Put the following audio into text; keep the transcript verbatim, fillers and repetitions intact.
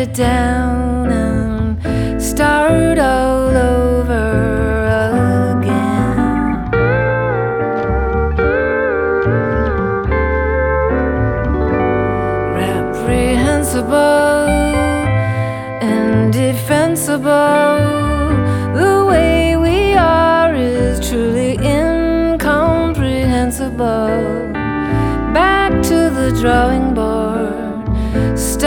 it down and start all over again. Reprehensible, indefensible, the way we are is truly incomprehensible. Back to the drawing